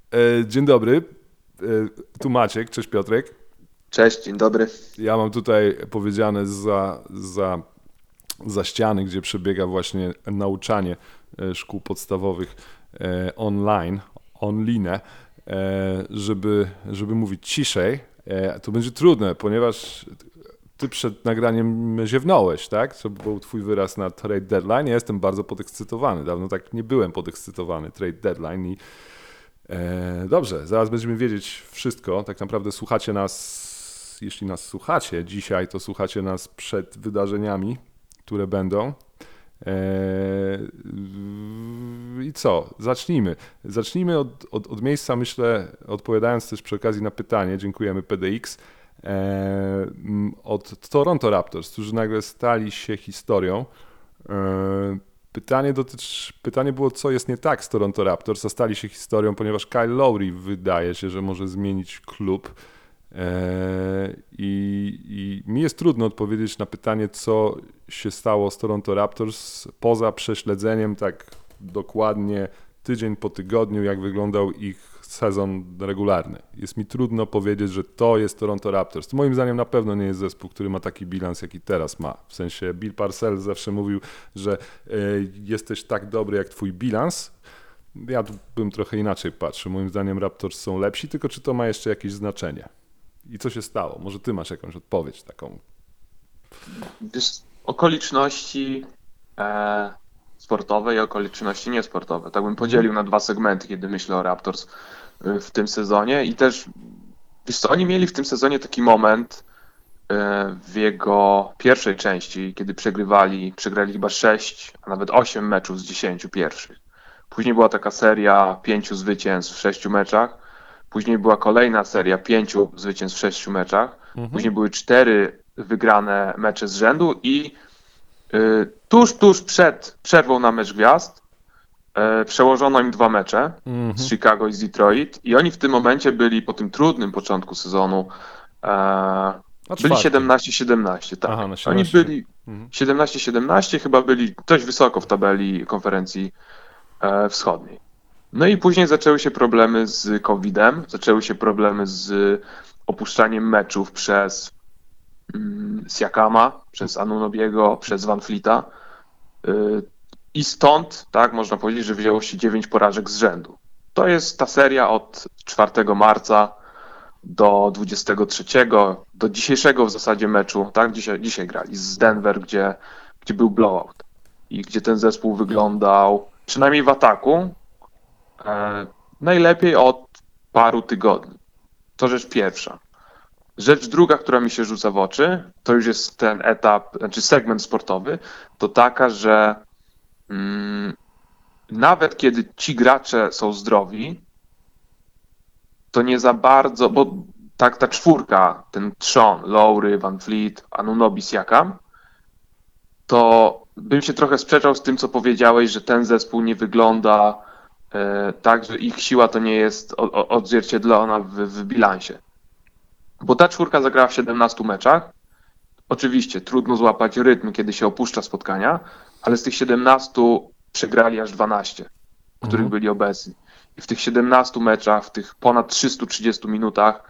Dzień dobry, tu Maciek, cześć Piotrek. Cześć, dzień dobry. Ja mam tutaj powiedziane za ściany, gdzie przebiega właśnie nauczanie szkół podstawowych online, żeby mówić ciszej. To będzie trudne, ponieważ ty przed nagraniem ziewnąłeś, tak? To był twój wyraz na trade deadline. Ja jestem bardzo podekscytowany. Dawno tak nie byłem podekscytowany trade deadline i dobrze, zaraz będziemy wiedzieć wszystko. Tak naprawdę słuchacie nas, jeśli nas słuchacie dzisiaj, to słuchacie nas przed wydarzeniami, które będą. I co? Zacznijmy. Zacznijmy od miejsca, myślę, odpowiadając też przy okazji na pytanie, dziękujemy PDX, od Toronto Raptors, którzy nagle stali się historią. Pytanie było, co jest nie tak z Toronto Raptors, a stali się historią, ponieważ Kyle Lowry wydaje się, że może zmienić klub. I mi jest trudno odpowiedzieć na pytanie, co się stało z Toronto Raptors, poza prześledzeniem tak dokładnie tydzień po tygodniu, jak wyglądał ich sezon regularny. Jest mi trudno powiedzieć, że to jest Toronto Raptors. To moim zdaniem na pewno nie jest zespół, który ma taki bilans, jaki teraz ma. W sensie Bill Parcells zawsze mówił, że jesteś tak dobry jak twój bilans. Ja tu bym trochę inaczej patrzył. Moim zdaniem Raptors są lepsi, tylko czy to ma jeszcze jakieś znaczenie? I co się stało? Może ty masz jakąś odpowiedź taką? Wiesz, okoliczności sportowe i okoliczności niesportowe. Tak bym podzielił na dwa segmenty, kiedy myślę o Raptors w tym sezonie. I też, wiesz co, oni mieli w tym sezonie taki moment w jego pierwszej części, kiedy przegrali chyba 6, a nawet 8 meczów z 10 pierwszych. Później była taka seria 5 zwycięstw w 6 meczach. Później była kolejna seria 5 zwycięstw w 6 meczach. Później były 4 wygrane mecze z rzędu i tuż przed przerwą na mecz gwiazd przełożono im 2 mecze z Chicago i z Detroit i oni w tym momencie byli po tym trudnym początku sezonu byli 17-17, tak. Aha, na Oni 17. byli 17-17, chyba byli dość wysoko w tabeli konferencji wschodniej. No i później zaczęły się problemy z COVID-em, zaczęły się problemy z opuszczaniem meczów przez Siakama, przez Anunobiego, przez Van Fleeta. I stąd, tak, można powiedzieć, że wzięło się 9 porażek z rzędu. To jest ta seria od 4 marca do 23, do dzisiejszego w zasadzie meczu, tak, dzisiaj grali z Denver, gdzie był blowout i gdzie ten zespół wyglądał, przynajmniej w ataku, najlepiej od paru tygodni. To rzecz pierwsza. Rzecz druga, która mi się rzuca w oczy, to już jest ten etap, znaczy segment sportowy, to taka, że nawet kiedy ci gracze są zdrowi, to nie za bardzo, bo tak ta czwórka, ten trzon, Lowry, Van Fleet, Anunoby, Siakam, to bym się trochę sprzeczał z tym, co powiedziałeś, że ten zespół nie wygląda tak, że ich siła to nie jest odzwierciedlona w bilansie. Bo ta czwórka zagrała w 17 meczach. Oczywiście trudno złapać rytm, kiedy się opuszcza spotkania, ale z tych 17 przegrali aż 12, w których byli obecni. I w tych 17 meczach, w tych ponad 330 minutach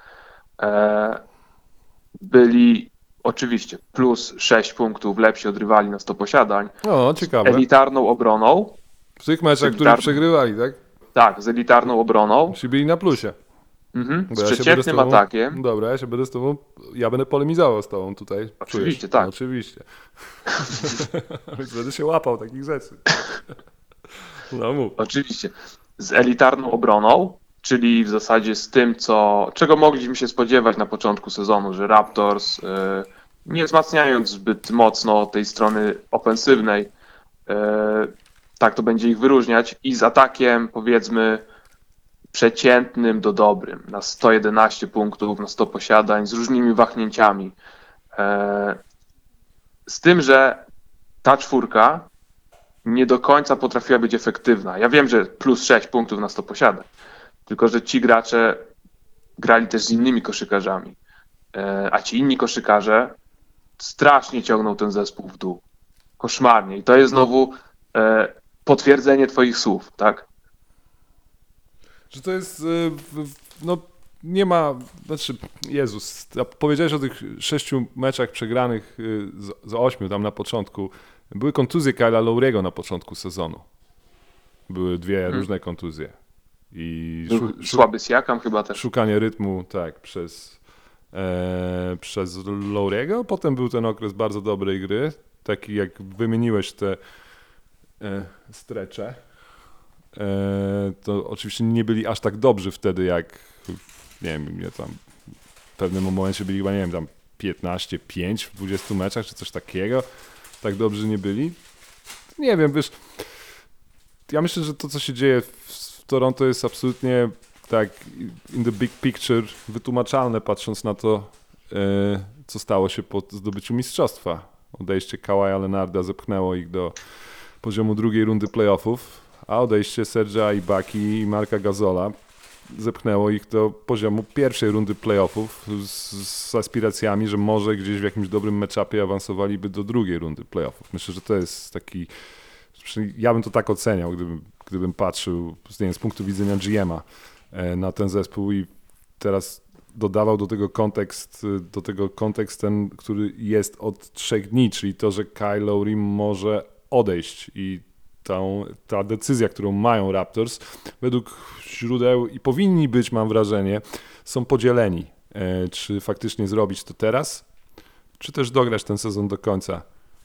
byli oczywiście plus 6 punktów lepsi od rywali na 100 posiadań. O, Z ciekawe. elitarną obroną. W tych meczach, których przegrywali, tak? Tak, z elitarną obroną. Czyli byli na plusie. Z przeciętnym atakiem. Dobra, ja będę polemizował z tobą tutaj. Oczywiście, czujesz? tak. Oczywiście. Więc będę się łapał takich rzeczy. No mów. Oczywiście. Z elitarną obroną, czyli w zasadzie z tym, czego mogliśmy się spodziewać na początku sezonu, że Raptors, nie wzmacniając zbyt mocno tej strony ofensywnej, tak to będzie ich wyróżniać, i z atakiem, powiedzmy, przeciętnym do dobrym, na 111 punktów, na 100 posiadań, z różnymi wahnięciami. Z tym, że ta czwórka nie do końca potrafiła być efektywna. Ja wiem, że plus 6 punktów na 100 posiadań, tylko że ci gracze grali też z innymi koszykarzami, a ci inni koszykarze strasznie ciągną ten zespół w dół. Koszmarnie. I to jest znowu potwierdzenie twoich słów, tak? Że to jest, no nie ma, znaczy Jezus, powiedziałeś o tych 6 meczach przegranych z 8 tam na początku. Były kontuzje Kyla Lowry'ego na początku sezonu. Były dwie różne kontuzje. I Słaby Siakam chyba też. szukanie rytmu, tak, przez Lowry'ego. Potem był ten okres bardzo dobrej gry, taki jak wymieniłeś te strecze. To oczywiście nie byli aż tak dobrzy wtedy, jak nie wiem, tam w pewnym momencie byli chyba, nie wiem, tam 15-5 w 20 meczach, czy coś takiego. Tak dobrzy nie byli. Nie wiem, wiesz, ja myślę, że to, co się dzieje w Toronto jest absolutnie tak in the big picture wytłumaczalne, patrząc na to, co stało się po zdobyciu mistrzostwa. Odejście Kawaja Leonarda zepchnęło ich do poziomu drugiej rundy playoffów, a odejście Serge'a Ibaki i Marka Gasola zepchnęło ich do poziomu pierwszej rundy playoffów z aspiracjami, że może gdzieś w jakimś dobrym matchupie awansowaliby do drugiej rundy playoffów. Myślę, że to jest taki... Ja bym to tak oceniał, gdybym patrzył nie wiem, z punktu widzenia GM-a na ten zespół i teraz dodawał do tego kontekst ten, który jest od 3 dni, czyli to, że Kyle Lowry może odejść i ta decyzja, którą mają Raptors, według źródeł i powinni być, mam wrażenie, są podzieleni. Czy faktycznie zrobić to teraz, czy też dograć ten sezon do końca.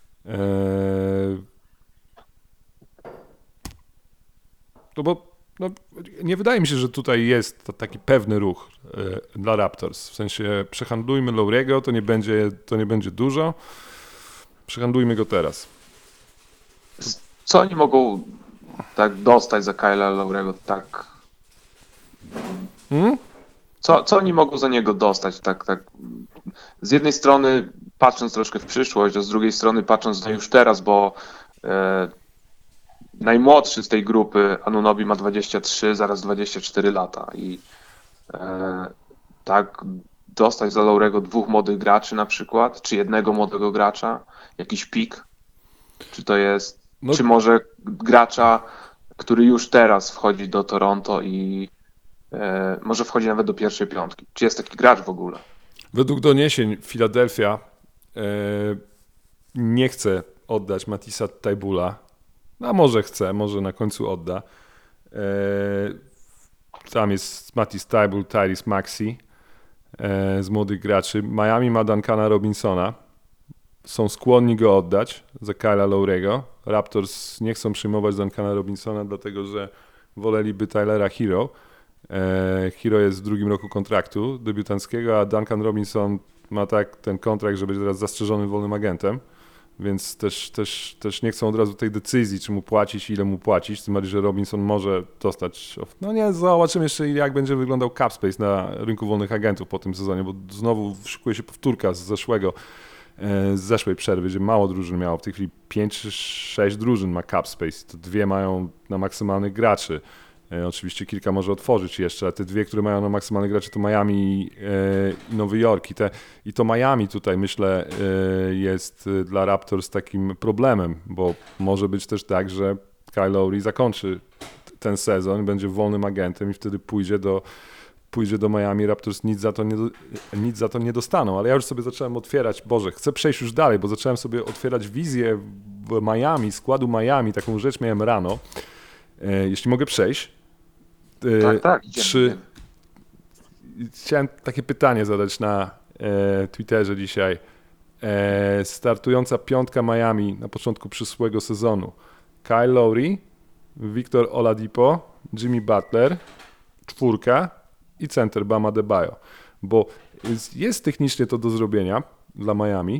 No bo nie wydaje mi się, że tutaj jest taki pewny ruch dla Raptors. W sensie przehandlujmy Lowry'ego, to nie będzie dużo. Przehandlujmy go teraz. Co oni mogą tak dostać za Kyle'a Lowry'ego? Tak. Co oni mogą za niego dostać? Tak. Z jednej strony patrząc troszkę w przyszłość, a z drugiej strony patrząc na już teraz, bo najmłodszy z tej grupy, Anunoby, ma 23, zaraz 24 lata i tak dostać za Lowry'ego 2 młodych graczy na przykład, czy jednego młodego gracza, jakiś pik, czy to jest, czy może gracza, który już teraz wchodzi do Toronto i może wchodzi nawet do pierwszej piątki. Czy jest taki gracz w ogóle? Według doniesień Philadelphia nie chce oddać Matissa Thaibula. A może chce, może na końcu odda. Tam jest Matisse Thybulle, Tyrese Maxey z młodych graczy. Miami ma Duncana Robinsona. Są skłonni go oddać za Kyle'a Lowry'ego. Raptors nie chcą przyjmować Duncana Robinsona, dlatego że woleliby Tylera Hero. Hero jest w 2. roku kontraktu debiutanckiego, a Duncan Robinson ma tak ten kontrakt, że będzie teraz zastrzeżonym wolnym agentem. Więc też nie chcą od razu tej decyzji, czy mu płacić, ile mu płacić. Tym bardziej, że Robinson może dostać... No nie, zobaczymy jeszcze, jak będzie wyglądał cap space na rynku wolnych agentów po tym sezonie, bo znowu szykuje się powtórka z zeszłej przerwy, gdzie mało drużyn miało. W tej chwili 5 czy 6 drużyn ma cap space. To 2 mają na maksymalnych graczy. Oczywiście kilka może otworzyć jeszcze, a te 2, które mają na maksymalnych graczy, to Miami i Nowy Jork. I to Miami tutaj, myślę, jest dla Raptors takim problemem, bo może być też tak, że Kyle Lowry zakończy ten sezon, będzie wolnym agentem i wtedy pójdzie do Miami. Raptors nic za to nie dostaną, ale ja już sobie zacząłem otwierać, chcę przejść już dalej, bo zacząłem sobie otwierać wizję w Miami, składu Miami, taką rzecz miałem rano. Jeśli mogę przejść. Tak, idziemy. Chciałem takie pytanie zadać na Twitterze dzisiaj. Startująca piątka Miami na początku przyszłego sezonu. Kyle Lowry, Victor Oladipo, Jimmy Butler, 4 i center Bam Adebayo. Bo jest technicznie to do zrobienia dla Miami.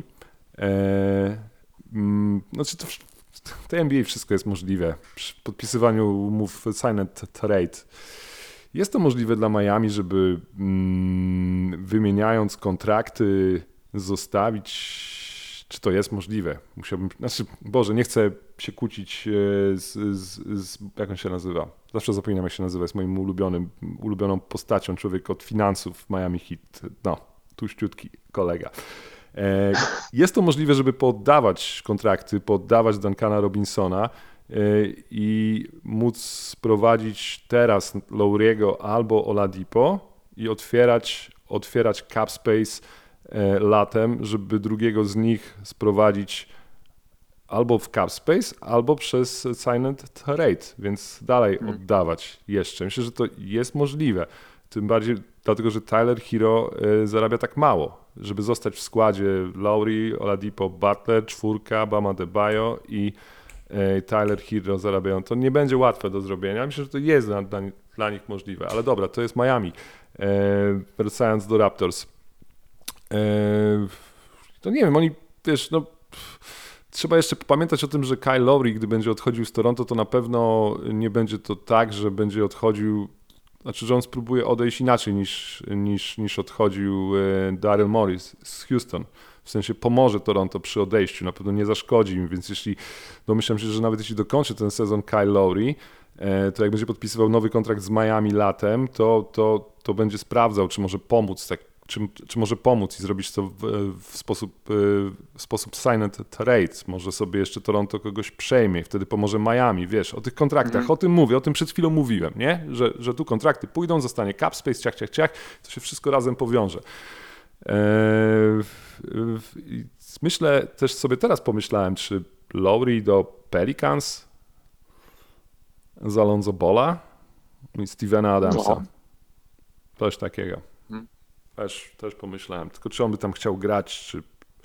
Znaczy w tej NBA wszystko jest możliwe. Przy podpisywaniu umów sign and trade jest to możliwe dla Miami, żeby wymieniając kontrakty zostawić, czy to jest możliwe? Nie chcę się kłócić jak on się nazywa? Zawsze zapominam, jak się nazywa. Jest moim ulubioną postacią, człowiek od finansów Miami Heat. Tuściutki kolega. Jest to możliwe, żeby poddawać kontrakty, poddawać Duncana Robinsona i móc sprowadzić teraz Lowry'ego albo Oladipo i otwierać cap space latem, żeby drugiego z nich sprowadzić albo w cap space, albo przez sign and trade, więc dalej oddawać jeszcze. Myślę, że to jest możliwe. Tym bardziej dlatego, że Tyler Hero zarabia tak mało, żeby zostać w składzie Lowry, Oladipo, Butler, czwórka, Bam Adebayo i Tyler Hero zarabiają. To nie będzie łatwe do zrobienia. Myślę, że to jest dla nich możliwe, ale dobra, to jest Miami. Wracając do Raptors. To nie wiem, oni wiesz, no trzeba jeszcze pamiętać o tym, że Kyle Lowry, gdy będzie odchodził z Toronto, to na pewno nie będzie to tak, że będzie odchodził, znaczy, że on spróbuje odejść inaczej niż odchodził Daryl Morey z Houston. W sensie pomoże Toronto przy odejściu, na pewno nie zaszkodzi im, więc domyślam się, że nawet jeśli dokończy ten sezon Kyle Lowry, to jak będzie podpisywał nowy kontrakt z Miami latem, to będzie sprawdzał, czy może pomóc czy może pomóc i zrobić to w sposób sign and trade. Może sobie jeszcze Toronto kogoś przejmie i wtedy pomoże Miami. Wiesz, o tych kontraktach, o tym mówię, o tym przed chwilą mówiłem, nie? Że tu kontrakty pójdą, zostanie cap space, ciach, to się wszystko razem powiąże. Myślę, też sobie teraz pomyślałem, czy Lowry do Pelicans z Alonzo Balla i Stevena Adamsa. Coś takiego. Też pomyślałem, tylko czy on by tam chciał grać, czy...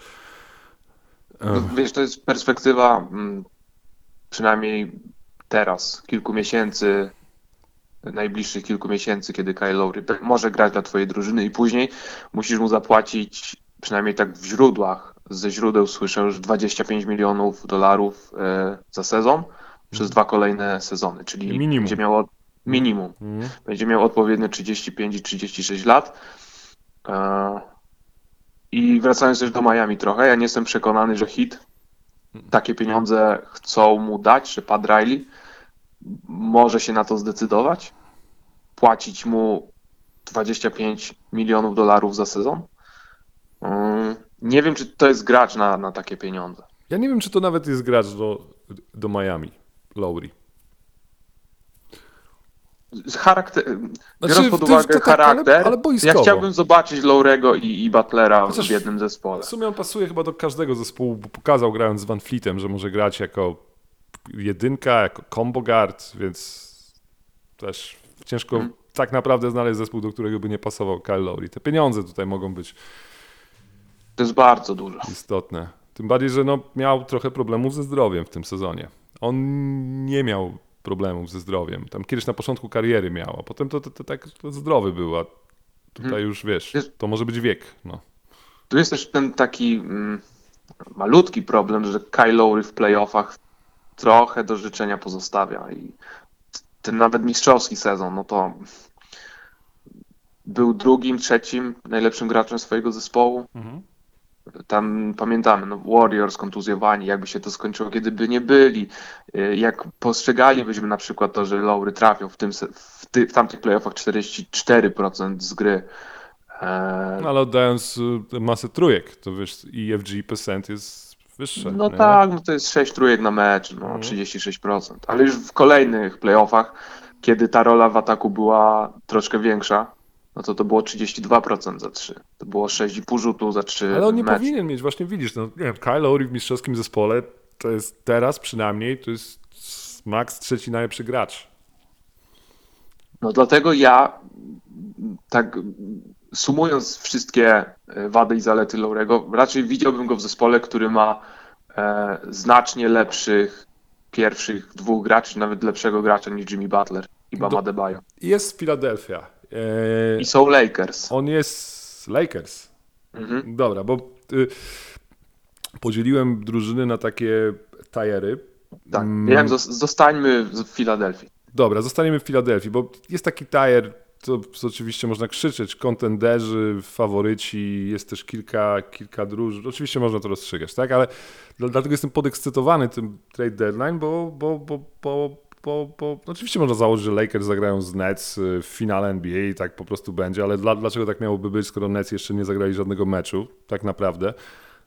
Wiesz, to jest perspektywa przynajmniej teraz, kilku miesięcy, najbliższych kilku miesięcy, kiedy Kyle Lowry może grać dla twojej drużyny i później musisz mu zapłacić, przynajmniej tak w źródłach, ze źródeł słyszę już $25 milionów za sezon przez 2 kolejne sezony, czyli minimum. Będzie miał minimum. Będzie miał odpowiednio 35 i 36 lat. I wracając też do Miami trochę, ja nie jestem przekonany, że Heat takie pieniądze chcą mu dać, że Pat Riley może się na to zdecydować, płacić mu $25 milionów za sezon. Nie wiem, czy to jest gracz na takie pieniądze. Ja nie wiem, czy to nawet jest gracz do Miami, Lowry. Biorąc pod uwagę charakter, ale ja chciałbym zobaczyć Lowry'ego i Butlera w jednym zespole. W sumie on pasuje chyba do każdego zespołu, bo pokazał grając z Van Fleetem, że może grać jako jedynka, jako combo guard, więc też ciężko tak naprawdę znaleźć zespół, do którego by nie pasował Kyle Lowry. Te pieniądze tutaj mogą być to jest bardzo dużo. Istotne. Tym bardziej, że miał trochę problemów ze zdrowiem w tym sezonie. On nie miał problemów ze zdrowiem. Tam kiedyś na początku kariery miał, a potem to zdrowy był, a tutaj już wiesz, to może być wiek. No. Tu jest też ten taki malutki problem, że Kyle Lowry w playoffach trochę do życzenia pozostawia i ten nawet mistrzowski sezon, no to był drugim, trzecim najlepszym graczem swojego zespołu. Tam pamiętamy, Warriors kontuzjowani, jakby się to skończyło, kiedy by nie byli, jak postrzegalibyśmy na przykład to, że Lowry trafiał w tamtych playoffach 44% z gry. No, ale oddając masę trójek, to wiesz, EFG percent jest wyższe. No nie? Tak, to jest 6 trójek na mecz, 36%. Ale już w kolejnych playoffach, kiedy ta rola w ataku była troszkę większa, no to było 32% za 3. To było 6,5 rzutu za 3. Ale on nie powinien mieć, właśnie widzisz, nie wiem, Kyle Lowry w mistrzowskim zespole to jest teraz przynajmniej, to jest max trzeci najlepszy gracz. No dlatego ja tak sumując wszystkie wady i zalety Lowry'ego, raczej widziałbym go w zespole, który ma znacznie lepszych pierwszych dwóch graczy, nawet lepszego gracza niż Jimmy Butler i Bam Adebayo. Jest Philadelphia. I są Lakers. On jest Lakers. Dobra, bo podzieliłem drużyny na takie tajery. Tak, zostańmy w Filadelfii. Dobra, zostaniemy w Filadelfii, bo jest taki tajer, to oczywiście można krzyczeć, kontenderzy, faworyci, jest też kilka drużyn. Oczywiście można to rozstrzygać, tak? Ale dlatego jestem podekscytowany tym trade deadline, bo oczywiście można założyć, że Lakers zagrają z Nets w finale NBA i tak po prostu będzie, ale dlaczego tak miałoby być, skoro Nets jeszcze nie zagrali żadnego meczu, tak naprawdę?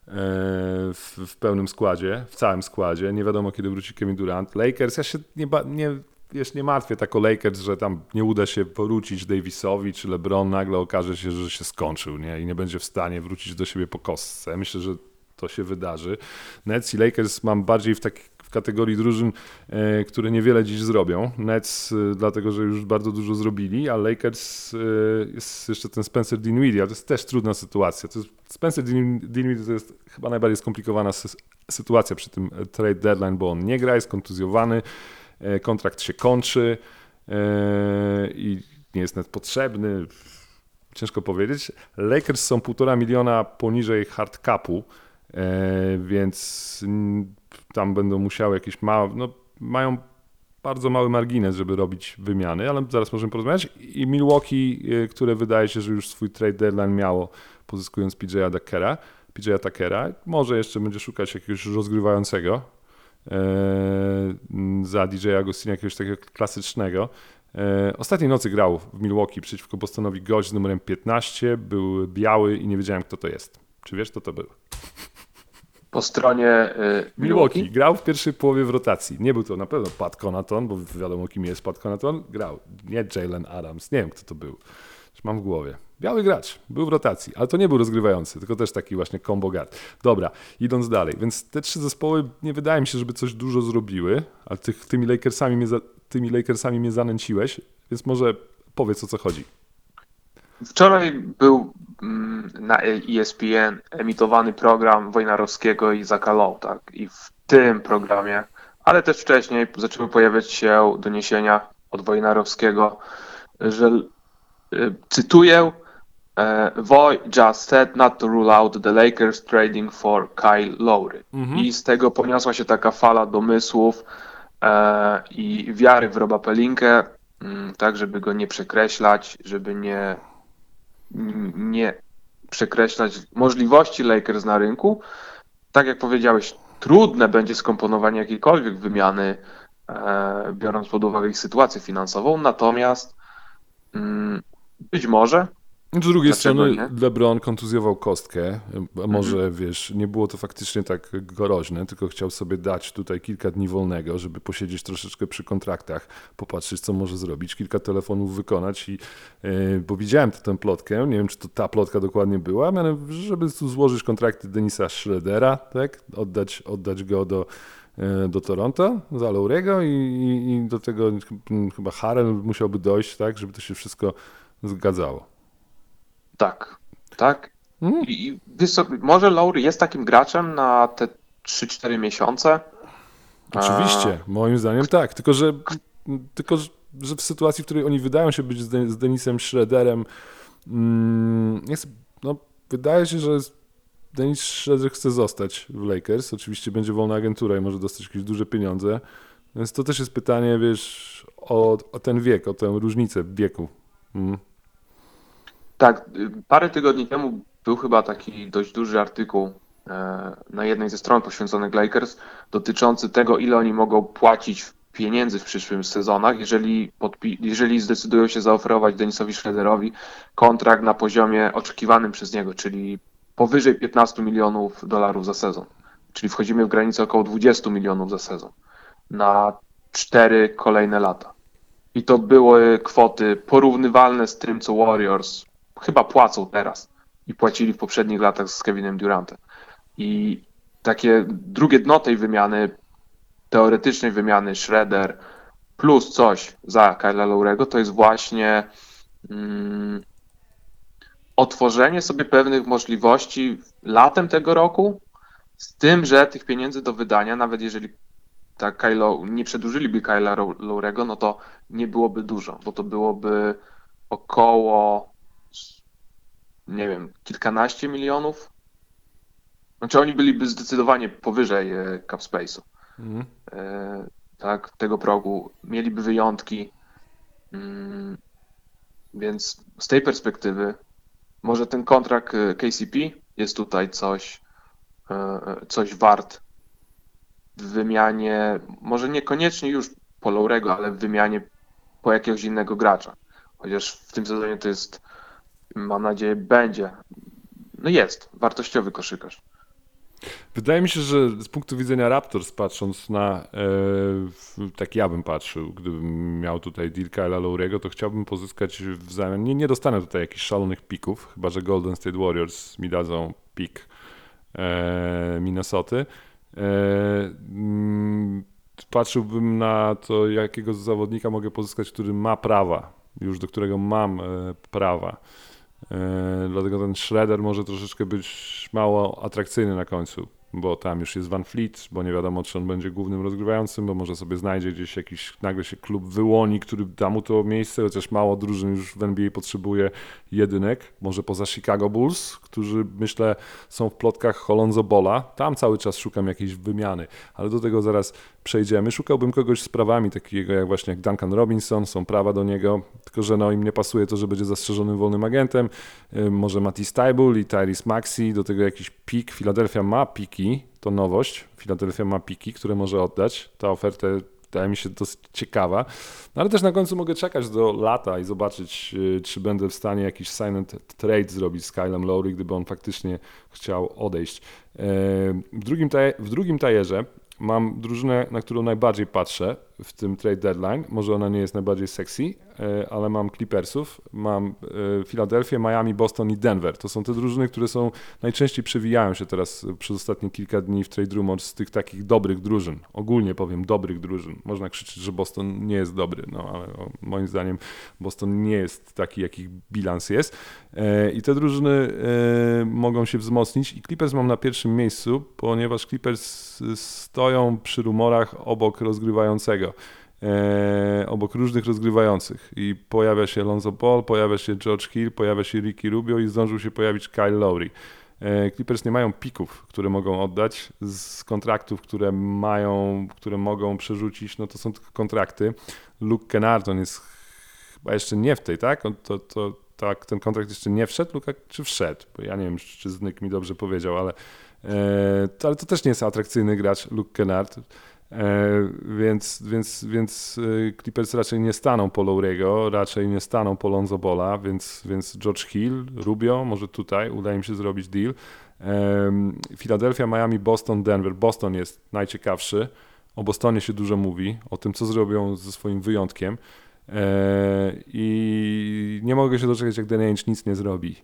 w pełnym składzie, w całym składzie. Nie wiadomo, kiedy wróci Kevin Durant. Lakers, ja się nie martwię tak o Lakers, że tam nie uda się powrócić Davisowi, czy LeBron nagle okaże się, że się skończył, nie? I nie będzie w stanie wrócić do siebie po kostce. Myślę, że to się wydarzy. Nets i Lakers mam bardziej w kategorii drużyn, które niewiele dziś zrobią. Nets dlatego, że już bardzo dużo zrobili, a Lakers jest jeszcze ten Spencer Dinwiddie, a to jest też trudna sytuacja. Spencer Dinwiddie to jest chyba najbardziej skomplikowana sytuacja przy tym trade deadline, bo on nie gra, jest kontuzjowany, kontrakt się kończy i nie jest nawet potrzebny. Ciężko powiedzieć. Lakers są 1,5 miliona poniżej hard capu, więc tam będą musiały jakieś mają bardzo mały margines, żeby robić wymiany, ale zaraz możemy porozmawiać. I Milwaukee, które wydaje się, że już swój trade deadline miało, pozyskując PJ'a Tuckera, może jeszcze będzie szukać jakiegoś rozgrywającego za DJ Agostina, jakiegoś takiego klasycznego. Ostatniej nocy grał w Milwaukee przeciwko Bostonowi gość z numerem 15, był biały i nie wiedziałem, kto to jest. Czy wiesz, kto to był? Po stronie Milwaukee grał w pierwszej połowie w rotacji. Nie był to na pewno Pat Connaughton, bo wiadomo, kim jest Pat Connaughton. Grał, nie Jalen Adams, nie wiem, kto to był. Już mam w głowie. Biały gracz, był w rotacji, ale to nie był rozgrywający, tylko też taki właśnie combo guard. Dobra, idąc dalej. Więc te trzy zespoły nie wydaje mi się, żeby coś dużo zrobiły, ale tymi Lakersami mnie zanęciłeś, więc może powiedz, o co chodzi. Wczoraj był na ESPN emitowany program Wojnarowskiego i Zacka Lowe, tak? I w tym programie, ale też wcześniej zaczęły pojawiać się doniesienia od Wojnarowskiego, że cytuję, Voy just said not to rule out the Lakers trading for Kyle Lowry. I z tego poniosła się taka fala domysłów i wiary w Roba Pelinkę, tak, żeby go nie przekreślać, żeby nie przekreślać możliwości Lakers na rynku. Tak jak powiedziałeś, trudne będzie skomponowanie jakiejkolwiek wymiany, biorąc pod uwagę ich sytuację finansową, natomiast być może. Z drugiej Dlaczego strony nie? LeBron kontuzjował kostkę, a może wiesz, nie było to faktycznie tak groźne, tylko chciał sobie dać tutaj kilka dni wolnego, żeby posiedzieć troszeczkę przy kontraktach, popatrzeć, co może zrobić, kilka telefonów wykonać bo widziałem tę plotkę, nie wiem, czy to ta plotka dokładnie była, żeby tu złożyć kontrakty Denisa Schroedera, tak, oddać go do Toronto za Lowry'ego i do tego chyba Harrell musiałby dojść, tak, żeby to się wszystko zgadzało. Tak. I wiesz co, może Lowry jest takim graczem na te 3-4 miesiące? Oczywiście, moim zdaniem tak, tylko że w sytuacji, w której oni wydają się być z Denisem Schroederem, wydaje się, że Dennis Schroeder chce zostać w Lakers, oczywiście będzie wolna agentura i może dostać jakieś duże pieniądze, więc to też jest pytanie, wiesz, o ten wiek, o tę różnicę w wieku. Tak, parę tygodni temu był chyba taki dość duży artykuł na jednej ze stron poświęconych Lakers dotyczący tego, ile oni mogą płacić pieniędzy w przyszłych sezonach, jeżeli zdecydują się zaoferować Denisowi Schroederowi kontrakt na poziomie oczekiwanym przez niego, czyli powyżej 15 milionów dolarów za sezon. Czyli wchodzimy w granicę około 20 milionów za sezon na 4 kolejne lata. I to były kwoty porównywalne z tym, co Warriors chyba płacą teraz i płacili w poprzednich latach z Kevinem Durantem. I takie drugie dno tej wymiany, teoretycznej wymiany Schroeder plus coś za Kyla Lowry'ego, to jest właśnie otworzenie sobie pewnych możliwości latem tego roku, z tym, że tych pieniędzy do wydania, nawet jeżeli tak nie przedłużyliby Kyla Lowry'ego, no to nie byłoby dużo, bo to byłoby około, nie wiem, kilkanaście milionów. Znaczy oni byliby zdecydowanie powyżej cap space'u. Tak, tego progu. Mieliby wyjątki. Więc z tej perspektywy może ten kontrakt KCP jest tutaj coś wart w wymianie, może niekoniecznie już po Lowry'ego, ale w wymianie po jakiegoś innego gracza. Chociaż w tym sezonie to jest, mam nadzieję, będzie. No jest, wartościowy koszykarz. Wydaje mi się, że z punktu widzenia Raptors, patrząc na, tak ja bym patrzył, gdybym miał tutaj deal Kyle'a Lowry'ego, to chciałbym pozyskać w zamian, nie dostanę tutaj jakichś szalonych pików, chyba że Golden State Warriors mi dadzą pik Minnesoty. Patrzyłbym na to, jakiego zawodnika mogę pozyskać, który ma prawa, już do którego mam prawa. Dlatego ten Schroeder może troszeczkę być mało atrakcyjny na końcu, bo tam już jest Van Fleet, bo nie wiadomo, czy on będzie głównym rozgrywającym, bo może sobie znajdzie gdzieś jakiś, nagle się klub wyłoni, który da mu to miejsce, chociaż mało drużyn już w NBA potrzebuje jedynek, może poza Chicago Bulls, którzy myślę są w plotkach Lonzo Balla, tam cały czas szukam jakiejś wymiany, ale do tego zaraz przejdziemy. Szukałbym kogoś z prawami, takiego jak właśnie jak Duncan Robinson, są prawa do niego, tylko że no im nie pasuje to, że będzie zastrzeżonym wolnym agentem, może Matisse Thybulle i Tyrese Maxey, do tego jakiś pik. Philadelphia ma piki, to nowość. Philadelphia ma piki, które może oddać. Ta oferta wydaje mi się dosyć ciekawa. No ale też na końcu mogę czekać do lata i zobaczyć, czy będę w stanie jakiś sign and trade zrobić z Kylem Lowry, gdyby on faktycznie chciał odejść. W drugim tajerze mam drużynę, na którą najbardziej patrzę w tym trade deadline. Może ona nie jest najbardziej sexy, ale mam Clippersów, mam Filadelfię, Miami, Boston i Denver. To są te drużyny, które są najczęściej przewijają się teraz przez ostatnie kilka dni w trade rumors z tych takich dobrych drużyn. Ogólnie powiem dobrych drużyn. Można krzyczeć, że Boston nie jest dobry, no ale moim zdaniem Boston nie jest taki, jaki bilans jest. I te drużyny mogą się wzmocnić i Clippers mam na pierwszym miejscu, ponieważ Clippers stoją przy rumorach obok rozgrywającego. Obok różnych rozgrywających i pojawia się Lonzo Ball, pojawia się George Hill, pojawia się Ricky Rubio i zdążył się pojawić Kyle Lowry. Clippers nie mają pików, które mogą oddać z kontraktów, które mogą przerzucić, no to są tylko kontrakty. Luke Kennard, on jest chyba jeszcze nie w tej, tak? Tak, ten kontrakt jeszcze nie wszedł, Luka, czy wszedł? Bo ja nie wiem, czy Znyk mi dobrze powiedział, ale to też nie jest atrakcyjny gracz, Luke Kennard. Więc Clippers raczej nie staną po Lowry'ego, raczej nie staną po Lonzo Balla, więc George Hill, Rubio, może tutaj uda im się zrobić deal. Philadelphia, Miami, Boston, Denver. Boston jest najciekawszy. O Bostonie się dużo mówi, o tym, co zrobią ze swoim wyjątkiem. I nie mogę się doczekać, jak Danny Ainge nic nie zrobi.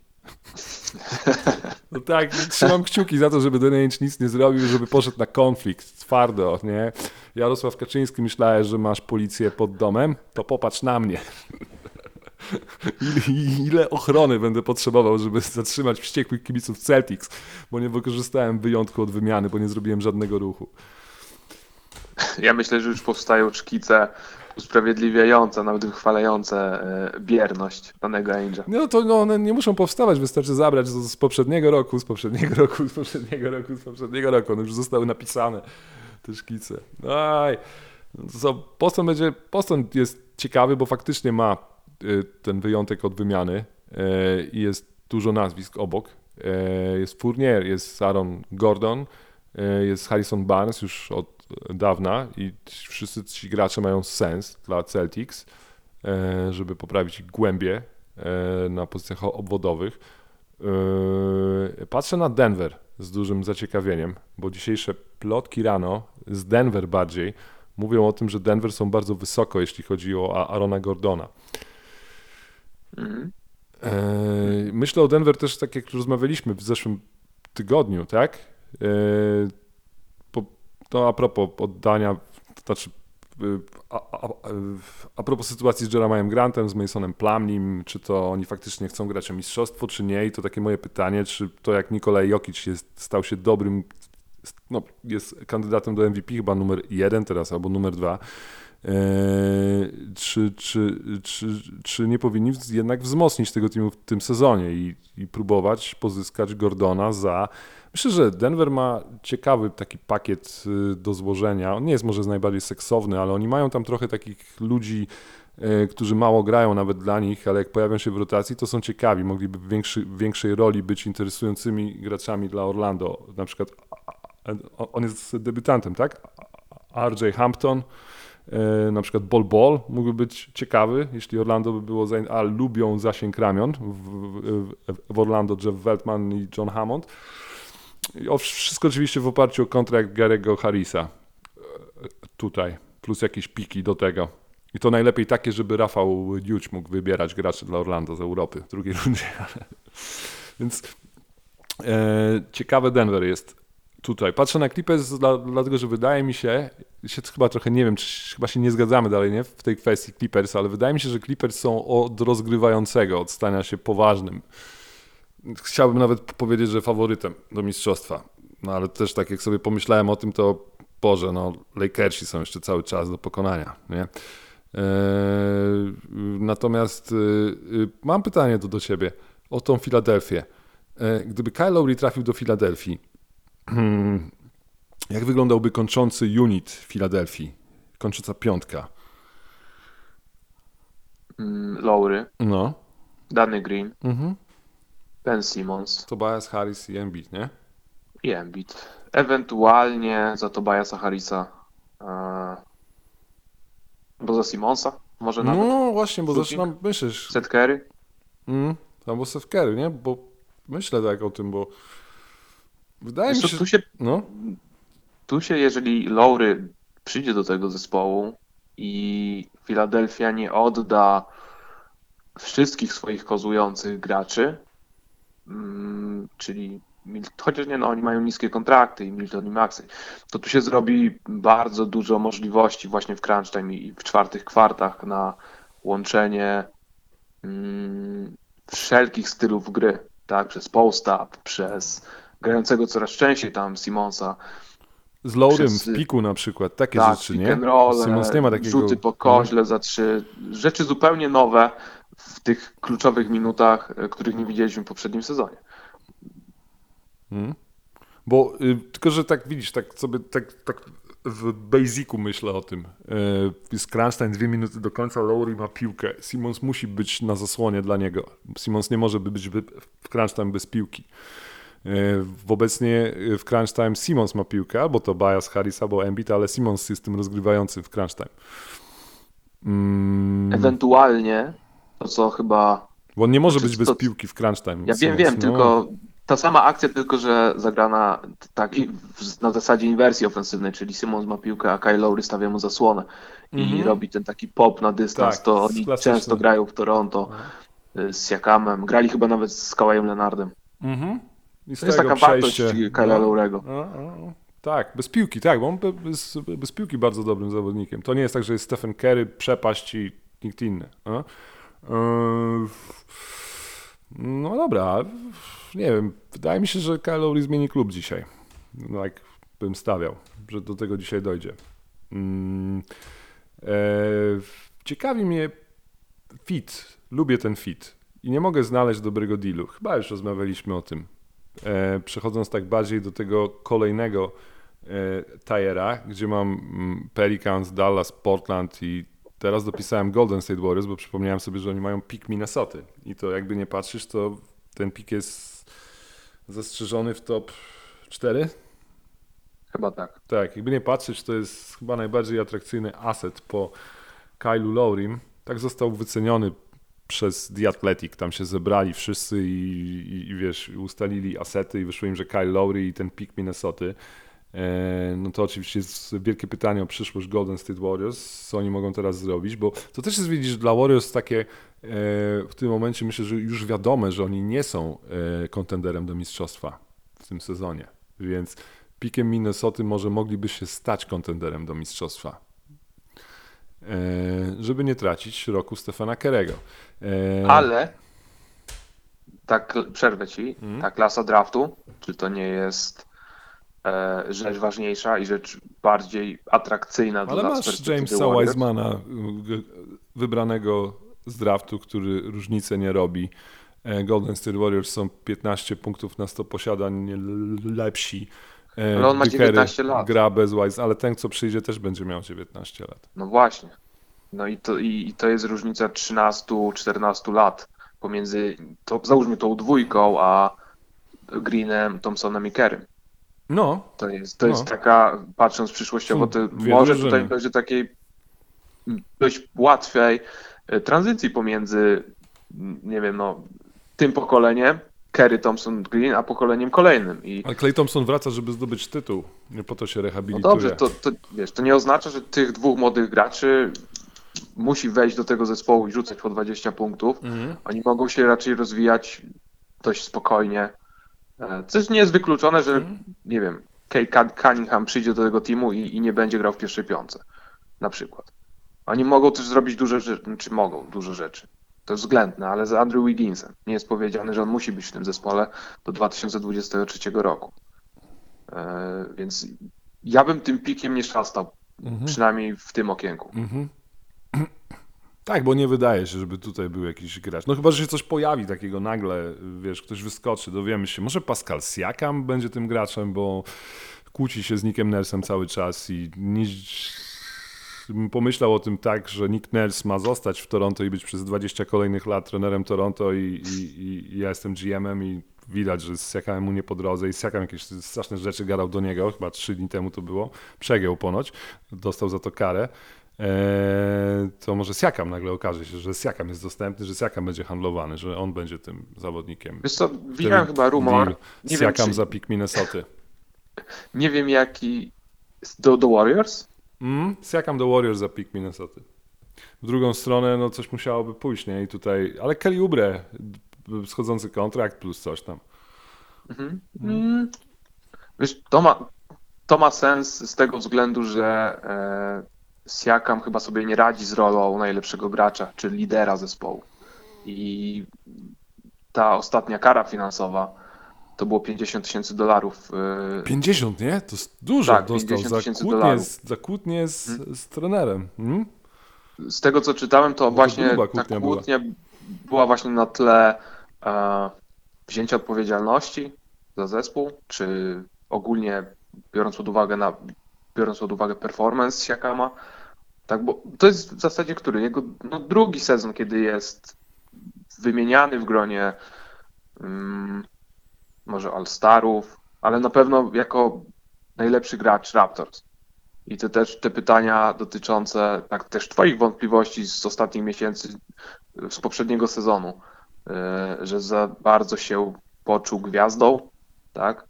No tak, trzymam kciuki za to, żeby Danny Ainge nic nie zrobił, żeby poszedł na konflikt twardo, nie? Jarosław Kaczyński, myślałeś, że masz policję pod domem? To popatrz na mnie. Ile ochrony będę potrzebował, żeby zatrzymać wściekłych kibiców Celtics, bo nie wykorzystałem wyjątku od wymiany, bo nie zrobiłem żadnego ruchu. Ja myślę, że już powstają szkice usprawiedliwiające, nawet wychwalające bierność danego Ainge'a. No to no, one nie muszą powstawać, wystarczy zabrać z poprzedniego roku, one już zostały napisane, te szkice. Aj. Boston jest ciekawy, bo faktycznie ma ten wyjątek od wymiany i jest dużo nazwisk obok. Jest Fournier, jest Aaron Gordon, jest Harrison Barnes już od dawna i wszyscy ci gracze mają sens dla Celtics, żeby poprawić ich głębię na pozycjach obwodowych. Patrzę na Denver z dużym zaciekawieniem, bo dzisiejsze plotki rano z Denver bardziej mówią o tym, że Denver są bardzo wysoko, jeśli chodzi o Aarona Gordona. Myślę o Denver też tak, jak rozmawialiśmy w zeszłym tygodniu, tak? To a propos oddania, to znaczy a propos sytuacji z Jeremiah Grantem, z Masonem Plumleem, czy to oni faktycznie chcą grać o mistrzostwo, czy nie? I to takie moje pytanie, czy to jak Nikola Jokic stał się dobrym, no jest kandydatem do MVP chyba numer 1 teraz, albo numer 2, czy nie powinni jednak wzmocnić tego teamu w tym sezonie i próbować pozyskać Gordona za... Myślę, że Denver ma ciekawy taki pakiet do złożenia. On nie jest może najbardziej seksowny, ale oni mają tam trochę takich ludzi, którzy mało grają nawet dla nich, ale jak pojawią się w rotacji, to są ciekawi. Mogliby w większej roli być interesującymi graczami dla Orlando. Na przykład on jest debiutantem, tak? RJ Hampton, na przykład Bol mógłby być ciekawy, jeśli Orlando by było lubią zasięg ramion w Orlando Jeff Weltman i John Hammond. Wszystko oczywiście w oparciu o kontrakt Gary'ego Harrisa tutaj, plus jakieś piki do tego. I to najlepiej takie, żeby Rafał Diuć mógł wybierać graczy dla Orlando z Europy w drugiej rundzie. Więc ciekawe Denver jest tutaj. Patrzę na Clippers, dlatego że wydaje mi się chyba trochę nie wiem, chyba się nie zgadzamy dalej nie, w tej kwestii Clippers, ale wydaje mi się, że Clippers są od rozgrywającego, od stania się poważnym. Chciałbym nawet powiedzieć, że faworytem do mistrzostwa. No ale też tak jak sobie pomyślałem o tym, to Boże, no Lakersi są jeszcze cały czas do pokonania, nie? Natomiast mam pytanie do ciebie o tą Filadelfię. Gdyby Kyle Lowry trafił do Filadelfii, jak wyglądałby kończący unit Filadelfii? Kończąca piątka. Lowry, No. Danny Green, Ben Simmons Tobias Harris i Embiid, nie? i Embiid. Ewentualnie za Tobiasa Harrisa, bo za Simmonsa może nawet. No właśnie, bo Shooting? zaczynam myśleć. Seth Curry. Albo Seth Curry, nie? Bo myślę tak o tym, bo wydaje mi Wiesz się, co, no. tu się, jeżeli Lowry przyjdzie do tego zespołu i Philadelphia nie odda wszystkich swoich kozujących graczy, czyli chociaż nie, no oni mają niskie kontrakty i Milton i Maxey, to tu się zrobi bardzo dużo możliwości właśnie w crunch time i w czwartych kwartach na łączenie wszelkich stylów gry, tak, przez post-up, przez grającego coraz częściej tam Simmonsa, Z Lowrym przez- w piku na przykład, takie tak, rzeczy, pick nie? and roll, Simmons nie ma takiego... rzuty po koźle za 3, rzeczy zupełnie nowe w tych kluczowych minutach, których nie widzieliśmy w poprzednim sezonie. Bo tylko, że tak widzisz, tak sobie tak w basicu myślę o tym. Jest crunch time, 2 minuty do końca, Lowry ma piłkę. Simmons musi być na zasłonie dla niego. Simmons nie może być w crunch time bez piłki. Obecnie w crunch time Simmons ma piłkę, albo to Tobias Harris, albo Embiid, ale Simmons jest tym rozgrywającym w crunch time. Ewentualnie, to co chyba... Bo on nie może Znaczy, być bez to- piłki w crunch time. Ja Simmons, wiem, no. tylko ta sama akcja, tylko że zagrana tak na zasadzie inwersji ofensywnej, czyli Simmons ma piłkę, a Kyle Lowry stawia mu zasłonę i robi ten taki pop na dystans, Tak, to jest oni klasyczny. często grają w Toronto z Siakamem, grali chyba nawet z Kawajem Leonardem. I z To jest tego taka wartość przejście- Kyle'a Lowry'ego. Tak, bez piłki, tak, bo on bez piłki bardzo dobrym zawodnikiem. To nie jest tak, że jest Stephen Curry, przepaść i nikt inny. No dobra, nie wiem, wydaje mi się, że Kyle Lowry zmieni klub dzisiaj. No jak bym stawiał, że do tego dzisiaj dojdzie. Ciekawi mnie fit, lubię ten fit i nie mogę znaleźć dobrego dealu. Chyba już rozmawialiśmy o tym. Przechodząc tak bardziej do tego kolejnego tiera, gdzie mam Pelicans, Dallas, Portland i teraz dopisałem Golden State Warriors, bo przypomniałem sobie, że oni mają pik Minnesoty i to jakby nie patrzysz, to ten pik jest zastrzeżony w top 4. Chyba tak. Tak, jakby nie patrzeć, to jest chyba najbardziej atrakcyjny aset po Kylu Lowrym. Tak został wyceniony przez The Athletic. Tam się zebrali wszyscy i wiesz, ustalili asety i wyszło im, że Kyle Lowry i ten pik Minnesoty. No to oczywiście jest wielkie pytanie o przyszłość Golden State Warriors, co oni mogą teraz zrobić, bo to też jest, widzisz, dla Warriors takie w tym momencie myślę, że już wiadome, że oni nie są kontenderem do mistrzostwa w tym sezonie, więc pikiem Minnesoty może mogliby się stać kontenderem do mistrzostwa, żeby nie tracić roku Stephena Curry'ego. Ale, tak przerwę ci, ta klasa draftu, czy to nie jest rzecz ważniejsza i rzecz bardziej atrakcyjna Ale dla masz perspektywy Jamesa Warriors? Wisemana, wybranego z draftu, który różnicę nie robi. Golden State Warriors są 15 punktów na 100 posiadań lepsi. Ale on ma Gdy Curry 19 lat. gra bez Wise, ale ten, co przyjdzie, też będzie miał 19 lat. No właśnie. No i to jest różnica 13-14 lat pomiędzy, to, załóżmy tą dwójką, a Greenem, Thompsonem i Kerrym. No, To jest taka, patrząc przyszłościowo, Są to dwie może drużyny. tutaj dojść do takiej dość łatwej tranzycji pomiędzy, nie wiem, no, tym pokoleniem, Kerry Thompson Green, a pokoleniem kolejnym. Ale Klay Thompson wraca, żeby zdobyć tytuł. Nie po to się No rehabilituje. dobrze, wiesz, to nie oznacza, że tych dwóch młodych graczy musi wejść do tego zespołu i rzucać po 20 punktów. Oni mogą się raczej rozwijać dość spokojnie. Też nie jest wykluczone, że nie wiem, Cade Cunningham przyjdzie do tego teamu i nie będzie grał w pierwszej piątce. Na przykład. Oni mogą też zrobić duże rzeczy, czy mogą dużo rzeczy. To jest względne, ale z Andrew Wigginsem nie jest powiedziane, że on musi być w tym zespole do 2023 roku. Więc ja bym tym pikiem nie szastał, przynajmniej w tym okienku. Tak, bo nie wydaje się, żeby tutaj był jakiś gracz. No chyba, że się coś pojawi takiego nagle, wiesz, ktoś wyskoczy, dowiemy się. Może Pascal Siakam będzie tym graczem, bo kłóci się z Nickiem Nursem cały czas i pomyślał o tym tak, że Nick Nurse ma zostać w Toronto i być przez 20 kolejnych lat trenerem Toronto i ja jestem GM-em i widać, że Siakam mu nie po drodze i Siakam jakieś straszne rzeczy gadał do niego, chyba 3 dni temu to było, przegiął ponoć, dostał za to karę. To może Siakam nagle okaże się, że Siakam jest dostępny, że Siakam będzie handlowany, że on będzie tym zawodnikiem. Wiesz co, widziałem chyba rumor, nie wiem, Siakam za pick Minnesoty. nie wiem jaki, do Warriors? Siakam do Warriors za pick Minnesoty. W drugą stronę, no coś musiałoby pójść, nie? I tutaj, ale Kelly Oubre, schodzący kontrakt plus coś tam. Wiesz, to ma sens z tego względu, że Siakam chyba sobie nie radzi z rolą najlepszego gracza, czy lidera zespołu. I ta ostatnia kara finansowa to było $50,000. 50, nie? To jest dużo Tak, dostał $50,000. za kłótnię z trenerem. Z tego co czytałem, to właśnie gruba ta kłótnia kłótnia była właśnie na tle wzięcia odpowiedzialności za zespół, czy ogólnie biorąc pod uwagę performance Siakama. Tak, bo to jest w zasadzie jego drugi sezon, kiedy jest wymieniany w gronie może All-Starów, ale na pewno jako najlepszy gracz Raptors. I to też te pytania dotyczące tak też twoich wątpliwości z ostatnich miesięcy, z poprzedniego sezonu, że za bardzo się poczuł gwiazdą, tak?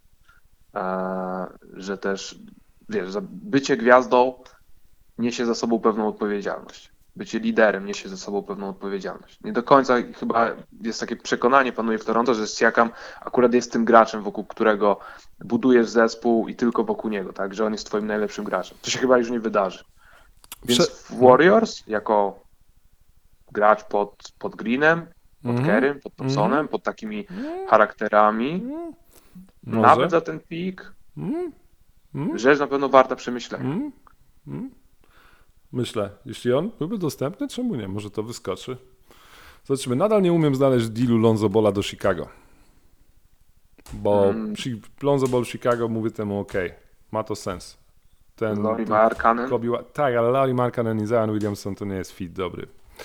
Że też, wiesz, za bycie gwiazdą niesie za sobą pewną odpowiedzialność. Bycie liderem niesie za sobą pewną odpowiedzialność. Nie do końca chyba jest takie przekonanie, panuje w Toronto, że Siakam akurat jest tym graczem, wokół którego budujesz zespół i tylko wokół niego, tak? Że on jest twoim najlepszym graczem. To się chyba już nie wydarzy. Więc w Warriors, jako gracz pod Greenem, pod Kerrym, pod Thompsonem, pod takimi charakterami, nawet za ten pik, rzecz na pewno warta przemyślenia. Myślę, jeśli on byłby dostępny, czemu nie? Może to wyskoczy. Zobaczymy, nadal nie umiem znaleźć dealu Lonzo Balla do Chicago. Bo Lonzo Ball Chicago, mówię temu ma to sens. Lauri Markkanen? Tak, ale Lauri Markkanen i Zion Williamson to nie jest fit dobry.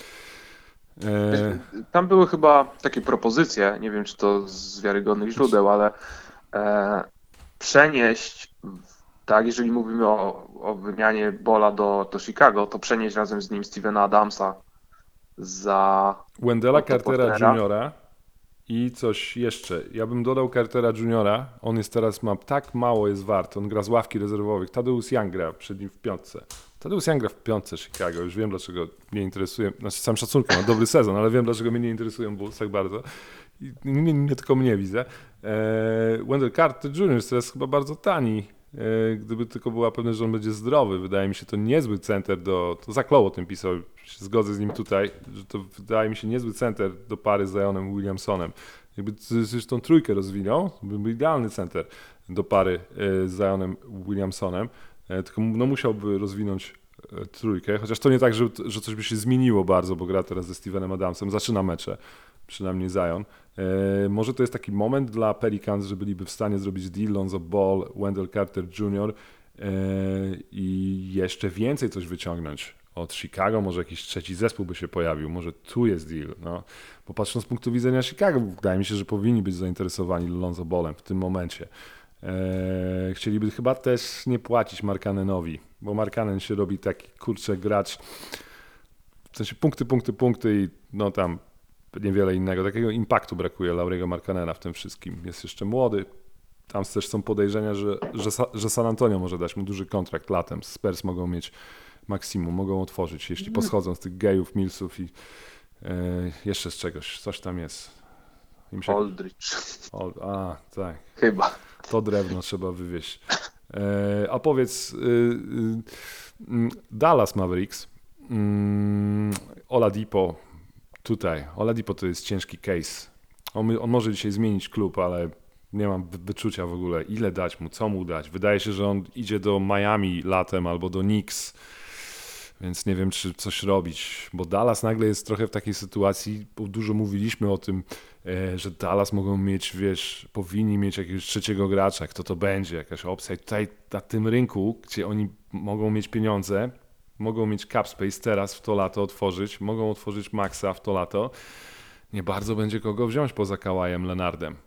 Tam były chyba takie propozycje, nie wiem czy to z wiarygodnych źródeł, ale przenieść, tak, jeżeli mówimy o wymianie Bola do Chicago, to przenieść razem z nim Stevena Adamsa za Wendella Cartera Jr. i coś jeszcze. Ja bym dodał Cartera Jr. On jest teraz, tak mało jest wart. On gra z ławki rezerwowych. Tadeusz Young gra przed nim w piątce. Tadeusz Young gra w piątce Chicago. Już wiem, dlaczego mnie interesuje. Znaczy, z całym szacunkiem, ma dobry sezon, ale wiem, dlaczego mnie nie interesują Bulls tak bardzo. I nie tylko mnie widzę. Wendell Carter Jr. jest teraz chyba bardzo tani. Gdyby tylko była pewność, że on będzie zdrowy. Wydaje mi się to niezły center to Zach Lowe o tym pisał, się zgodzę z nim tutaj, że to wydaje mi się niezły center do pary z Zionem Williamsonem. Jakby zresztą trójkę rozwinął, to byłby idealny center do pary z Zionem Williamsonem, tylko musiałby rozwinąć trójkę, chociaż to nie tak, że coś by się zmieniło bardzo, bo gra teraz ze Stevenem Adamsem, zaczyna mecze, przynajmniej Zion. Może to jest taki moment dla Pelicans, że byliby w stanie zrobić deal Lonzo Ball, Wendell Carter Jr. I jeszcze więcej coś wyciągnąć od Chicago, może jakiś trzeci zespół by się pojawił, może tu jest deal. No. Bo patrząc z punktu widzenia Chicago, wydaje mi się, że powinni być zainteresowani Lonzo Ballem w tym momencie. Chcieliby chyba też nie płacić Markkanenowi, bo Markkanen się robi taki gracz, w sensie punkty i no tam niewiele innego. Takiego impaktu brakuje Lauriego Markkanena w tym wszystkim. Jest jeszcze młody. Tam też są podejrzenia, że San Antonio może dać mu duży kontrakt latem. Spurs mogą mieć maksimum, mogą otworzyć, jeśli poschodzą z tych gejów, Millsów i jeszcze z czegoś. Coś tam jest. Aldridge. Tak. Chyba. To drewno trzeba wywieźć. A powiedz, Dallas Mavericks, Oladipo tutaj. Oladipo to jest ciężki case. On może dzisiaj zmienić klub, ale nie mam wyczucia w ogóle, ile dać mu, co mu dać. Wydaje się, że on idzie do Miami latem albo do Knicks, więc nie wiem, czy coś robić, bo Dallas nagle jest trochę w takiej sytuacji, bo dużo mówiliśmy o tym, że Dallas mogą mieć, powinni mieć jakiegoś trzeciego gracza, kto to będzie, jakaś opcja. I tutaj na tym rynku, gdzie oni mogą mieć pieniądze, mogą mieć cap space teraz w to lato otworzyć, mogą otworzyć Maxa w to lato, nie bardzo będzie kogo wziąć poza Kawajem Leonardem.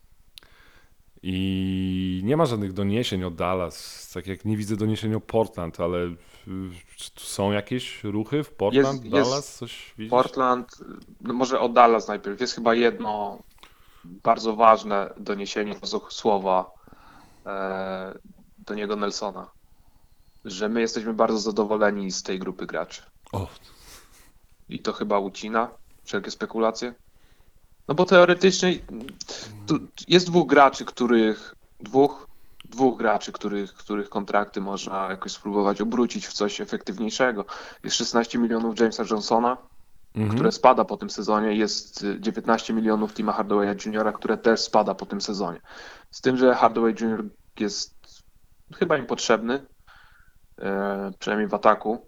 I nie ma żadnych doniesień o Dallas, tak jak nie widzę doniesień o Portland, ale czy tu są jakieś ruchy w Portland, Dallas? Coś widzisz? Portland, no może o Dallas najpierw. Jest chyba jedno bardzo ważne doniesienie słowa do niego Nelsona, że my jesteśmy bardzo zadowoleni z tej grupy graczy. O, I to chyba ucina wszelkie spekulacje. No bo teoretycznie jest dwóch graczy, których kontrakty można jakoś spróbować obrócić w coś efektywniejszego. Jest 16 milionów Jamesa Johnsona, które spada po tym sezonie. Jest 19 milionów Tima Hardawaya Jr., które też spada po tym sezonie. Z tym, że Hardaway Jr. jest chyba im potrzebny, przynajmniej w ataku.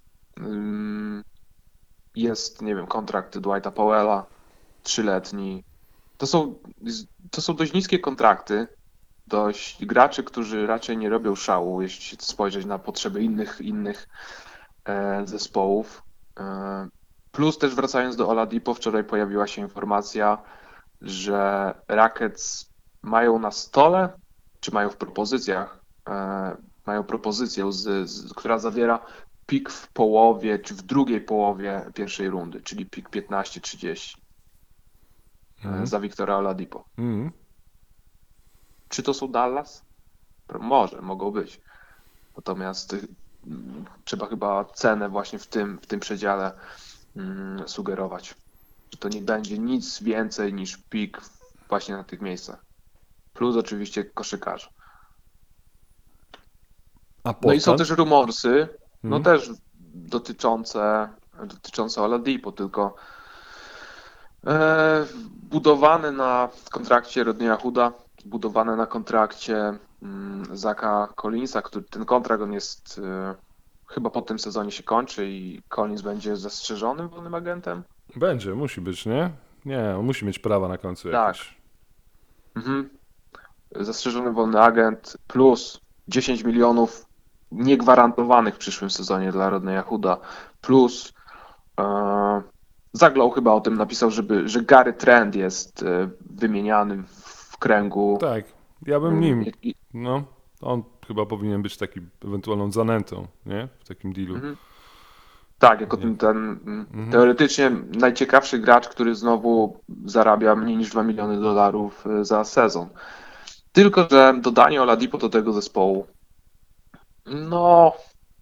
Jest, nie wiem, kontrakt Dwighta Powella, 3-letni. To są dość niskie kontrakty, dość graczy, którzy raczej nie robią szału, jeśli spojrzeć na potrzeby innych zespołów. Plus też wracając do Oladipo, wczoraj pojawiła się informacja, że Rockets mają na stole, czy mają w propozycjach, mają propozycję, która zawiera pik w połowie, czy w drugiej połowie pierwszej rundy, czyli pik 15-30 za Wiktora Oladipo. Czy to są Dallas? Mogą być. Natomiast trzeba chyba cenę właśnie w tym przedziale sugerować. Że to nie będzie nic więcej niż pik właśnie na tych miejscach. Plus oczywiście koszykarze. No i są też rumorsy, no też dotyczące Oladipo, tylko budowane na kontrakcie Rodneya Hooda, budowane na kontrakcie Zacha Collinsa, ten kontrakt on jest chyba po tym sezonie się kończy i Collins będzie zastrzeżonym wolnym agentem. Będzie, musi być, nie? Nie, on musi mieć prawa na końcu Tak. jakieś. Zastrzeżony wolny agent plus 10 milionów niegwarantowanych w przyszłym sezonie dla Rodneya Hooda, plus Zaglow chyba o tym napisał, że Gary Trent jest wymieniany w kręgu. Tak, ja bym nim. No, on chyba powinien być taki ewentualną zanętą, nie? W takim dealu. Tak, jako ten teoretycznie najciekawszy gracz, który znowu zarabia mniej niż $2 miliony za sezon. Tylko że dodanie Oladipo do tego zespołu, no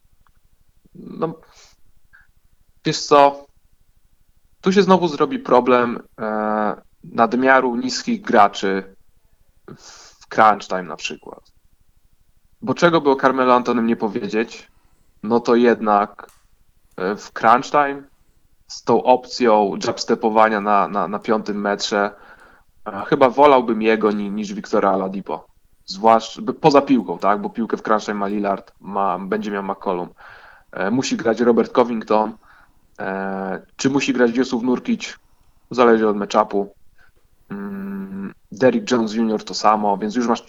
wiesz co, tu się znowu zrobi problem nadmiaru niskich graczy w crunch time na przykład. Bo czego by o Carmelo Antonym nie powiedzieć, no to jednak w crunch time z tą opcją jabstepowania na 5. metrze chyba wolałbym jego niż Wiktora Oladipo. Zwłaszcza poza piłką, tak? Bo piłkę w crunch time ma Lillard, będzie miał McCollum. Musi grać Robert Covington. Czy musi grać Jusuf Nurkic? Zależy od matchupu. Derrick Jones Jr. to samo, więc już masz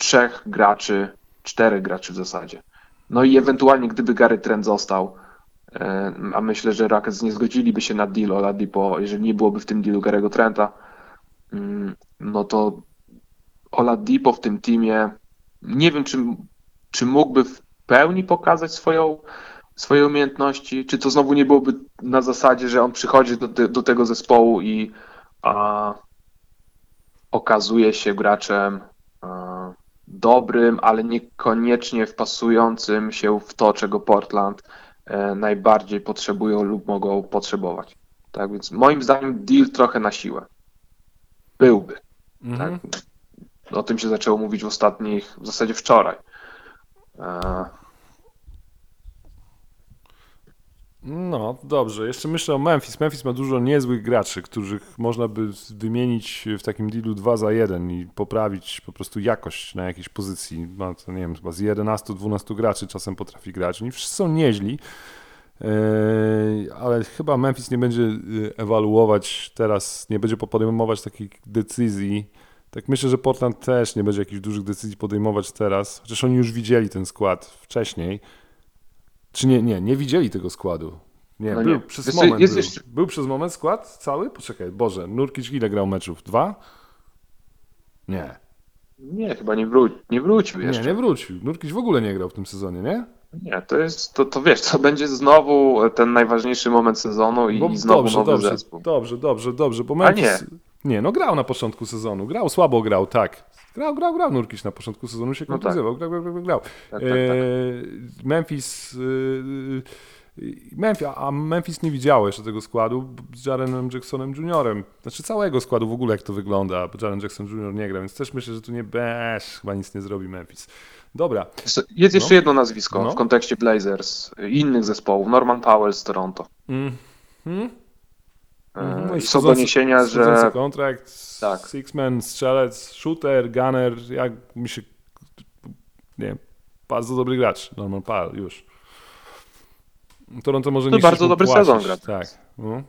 4 graczy w zasadzie. No i ewentualnie gdyby Gary Trent został, a myślę, że Rockets nie zgodziliby się na deal Oladipo, jeżeli nie byłoby w tym dealu Gary'ego Trenta, no to Oladipo w tym teamie, nie wiem czy mógłby w pełni pokazać swoje umiejętności, czy to znowu nie byłoby na zasadzie, że on przychodzi do tego zespołu i a okazuje się graczem dobrym, ale niekoniecznie wpasującym się w to, czego Portland najbardziej potrzebują lub mogą potrzebować. Tak więc moim zdaniem deal trochę na siłę. Byłby. Tak? Mhm. O tym się zaczęło mówić w zasadzie wczoraj. E, No, dobrze. Jeszcze myślę o Memphis. Memphis ma dużo niezłych graczy, których można by wymienić w takim dealu 2 za 1 i poprawić po prostu jakość na jakiejś pozycji. Ma to, nie wiem, chyba z 11-12 graczy czasem potrafi grać. Oni wszyscy są nieźli, ale chyba Memphis nie będzie ewaluować teraz, nie będzie podejmować takich decyzji. Tak myślę, że Portland też nie będzie jakichś dużych decyzji podejmować teraz, chociaż oni już widzieli ten skład wcześniej. Czy nie widzieli tego składu. Nie, no był nie. przez Wiesz co, moment. jest jeszcze. Był przez moment skład cały? Poczekaj, Boże, Nurkic ile grał meczów? 2? Nie. Nie, chyba nie wrócił Nie jeszcze. wrócił. Nurkic w ogóle nie grał w tym sezonie, nie? Nie, to wiesz, to będzie znowu ten najważniejszy moment sezonu Bo i znowu dobrze, nowy dobrze, zespół. dobrze, bo A Memphis... nie. Nie, no grał na początku sezonu. Grał, słabo grał, tak. Grał Nurkic na początku sezonu, się No tak, kontuzował. Grał. tak. Memphis... a Memphis nie widziało jeszcze tego składu z Jarenem Jacksonem Jr. Znaczy całego składu w ogóle jak to wygląda, bo Jaren Jackson Jr. nie gra, więc też myślę, że tu chyba nic nie zrobi Memphis. Dobra, Jest no, jeszcze jedno nazwisko no. w kontekście Blazers i innych zespołów. Norman Powell z Toronto. Mhm. No i I są doniesienia, schodzący że kontrakt, tak. six-man, strzelec, shooter, gunner, jak mi się, nie wiem, bardzo dobry gracz, Norman Powell już. Toronto może To nie bardzo chcieć mu dobry płacić, sezon gra. tak. No.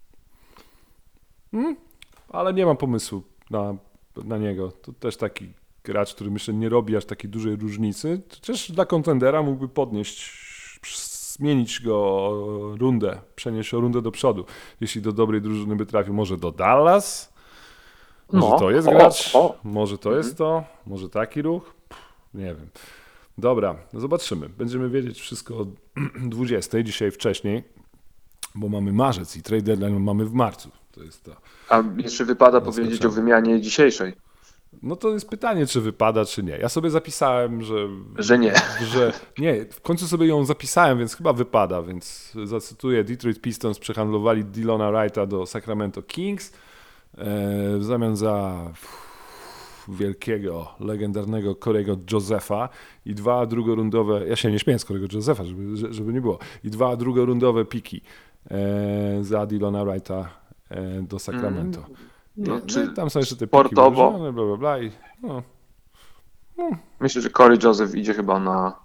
Ale nie mam pomysłu na niego. To też taki gracz, który myślę nie robi aż takiej dużej różnicy. Chociaż dla kontendera mógłby zmienić go rundę, przenieść o rundę do przodu. Jeśli do dobrej drużyny by trafił, może do Dallas. Może to jest gracz, może to jest to, może taki ruch. Nie wiem. Dobra, no zobaczymy. Będziemy wiedzieć wszystko o 20, dzisiaj wcześniej, bo mamy marzec i trade deadline mamy w marcu. To jest to. A jeszcze wypada powiedzieć o wymianie dzisiejszej, No to jest pytanie, czy wypada, czy nie. Ja sobie zapisałem, że nie. że nie, w końcu sobie ją zapisałem, więc chyba wypada, więc zacytuję. Detroit Pistons przehandlowali Dylana Wrighta do Sacramento Kings w zamian za wielkiego, legendarnego Corey'ego Josepha i 2 drugorundowe, ja się nie śmieję z Corey'ego Josepha, żeby nie było, i 2 drugorundowe piki za Dylana Wrighta do Sacramento. No, No i tam są jeszcze te piki sportowo? wyróżnione, bla, bla, bla i no. Myślę, że Corey Joseph idzie chyba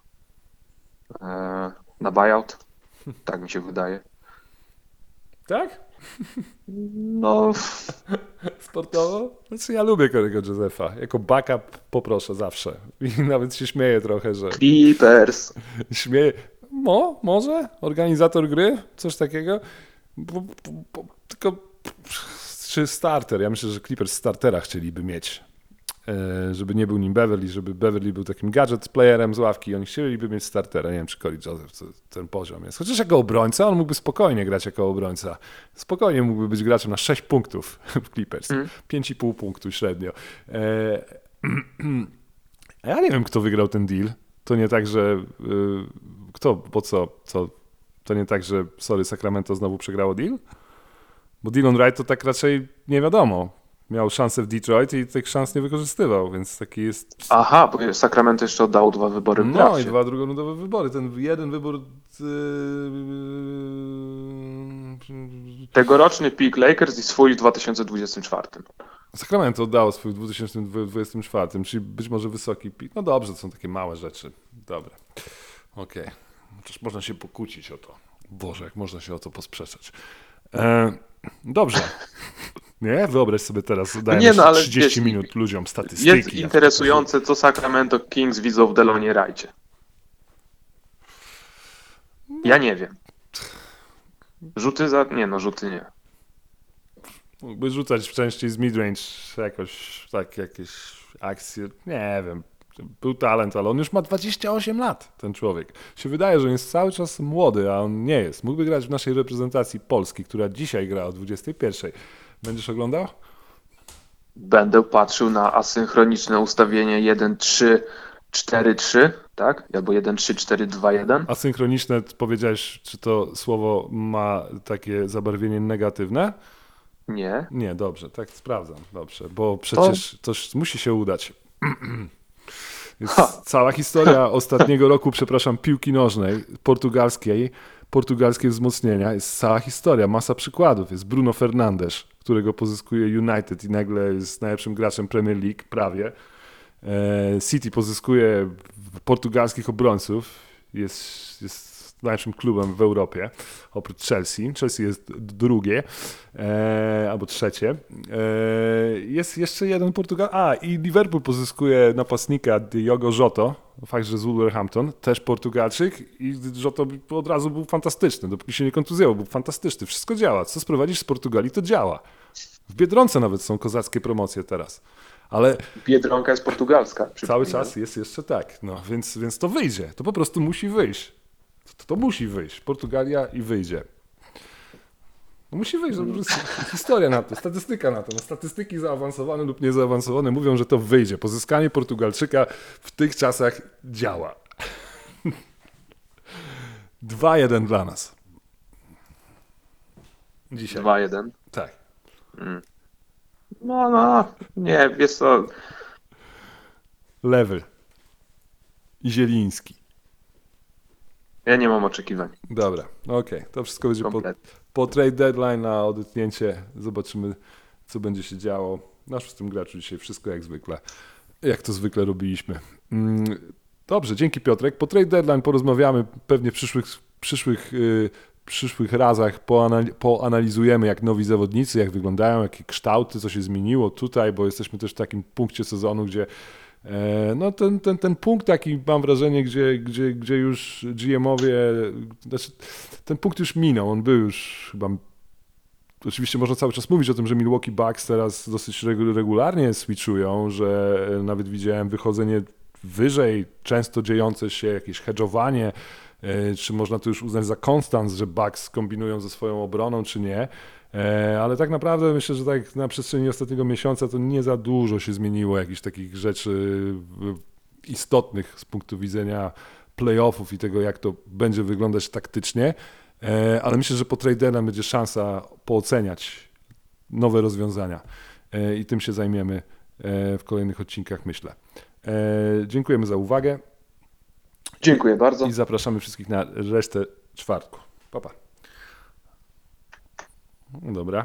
na buyout. Tak mi się wydaje. Tak? No, Sportowo? Znaczy ja lubię Corey'ego Josepha. Jako backup poproszę zawsze. I nawet się śmieję trochę, że Clippers. śmieję. Może? Organizator gry? Coś takiego? Tylko czy starter? Ja myślę, że Clippers startera chcieliby mieć. Żeby nie był nim Beverly, żeby Beverly był takim gadget playerem z ławki i oni chcieliby mieć startera. Nie wiem, czy Corey Joseph ten poziom jest. Chociaż jako obrońca, on mógłby spokojnie grać jako obrońca. Spokojnie mógłby być graczem na 6 punktów w Clippers. 5,5 punktu średnio. Ja nie wiem, kto wygrał ten deal. To nie tak, że kto, bo co? To nie tak, że Sacramento znowu przegrało deal? Bo Dillon Wright to tak raczej nie wiadomo. Miał szansę w Detroit i tych szans nie wykorzystywał, więc taki jest... Aha, bo Sacramento jeszcze oddało 2 wybory w No drafcie. i 2 drugorundowe wybory. Ten jeden wybór... Tegoroczny pick Lakers i swój w 2024. Sacramento oddało swój w 2024, czyli być może wysoki pik. No dobrze, to są takie małe rzeczy. Dobra. Okej. Chociaż można się pokłócić o to. Boże, jak można się o to posprzeczać. Dobrze. Nie? Wyobraź sobie teraz, dajemy ale 30 wiesz, minut ludziom statystyki. Jest interesujące, co Sacramento Kings widzą w Delonie Wrightie. Ja nie wiem. Rzuty nie. Mógłby rzucać częściej z midrange jakoś, tak, jakieś akcje, nie wiem. Był talent, ale on już ma 28 lat, ten człowiek. Się wydaje, że on jest cały czas młody, a on nie jest. Mógłby grać w naszej reprezentacji Polski, która dzisiaj gra o 21. Będziesz oglądał? Będę patrzył na asynchroniczne ustawienie 1-3-4-3, tak? Albo 1-3-4-2-1. Asynchroniczne, powiedziałeś, czy to słowo ma takie zabarwienie negatywne? Nie. Nie, dobrze, tak sprawdzam, dobrze, bo przecież to musi się udać. Jest cała historia ostatniego roku, przepraszam, piłki nożnej portugalskie wzmocnienia, jest cała historia, masa przykładów. Jest Bruno Fernandes, którego pozyskuje United i nagle jest najlepszym graczem Premier League, prawie. City pozyskuje portugalskich obrońców, jest najlepszym klubem w Europie, oprócz Chelsea. Chelsea jest drugie, albo trzecie. Jest jeszcze jeden i Liverpool pozyskuje napastnika Diogo Jota, fakt, że z Wolverhampton, też Portugalczyk i Jota od razu był fantastyczny, dopóki się nie kontuzjował, był fantastyczny. Wszystko działa. Co sprowadzisz z Portugalii, to działa. W Biedronce nawet są kozackie promocje teraz. Ale Biedronka jest portugalska. cały czas jest jeszcze tak, no, więc to wyjdzie, to po prostu musi wyjść. To musi wyjść, Portugalia i wyjdzie. No musi wyjść, to jest historia na to, statystyka na to. No, statystyki zaawansowane lub niezaawansowane mówią, że to wyjdzie. Pozyskanie Portugalczyka w tych czasach działa. 2-1 dla nas. Dzisiaj. 2-1. Tak. No, nie, wiesz co, Lewy. I Zieliński. ja nie mam oczekiwań. Dobra, okej. To wszystko będzie Kompletnie. po trade deadline na odetchnięcie. Zobaczymy, co będzie się działo. Nasz w tym graczu dzisiaj wszystko jak zwykle. Jak to zwykle robiliśmy. Dobrze, dzięki Piotrek. Po trade deadline porozmawiamy pewnie w przyszłych razach. Poanalizujemy jak nowi zawodnicy, jak wyglądają, jakie kształty, co się zmieniło tutaj, bo jesteśmy też w takim punkcie sezonu, gdzie no ten punkt taki, mam wrażenie, gdzie już GM-owie, znaczy ten punkt już minął, on był już chyba, oczywiście można cały czas mówić o tym, że Milwaukee Bucks teraz dosyć regularnie switchują, że nawet widziałem wychodzenie wyżej, często dziejące się jakieś hedżowanie, czy można to już uznać za konstans, że Bucks kombinują ze swoją obroną, czy nie. Ale tak naprawdę myślę, że tak na przestrzeni ostatniego miesiąca to nie za dużo się zmieniło, jakichś takich rzeczy istotnych z punktu widzenia playoffów i tego, jak to będzie wyglądać taktycznie. Ale myślę, że po trade deadline będzie szansa pooceniać nowe rozwiązania i tym się zajmiemy w kolejnych odcinkach, myślę. Dziękujemy za uwagę. Dziękuję bardzo. I zapraszamy wszystkich na resztę czwartku. Pa, pa. No dobra.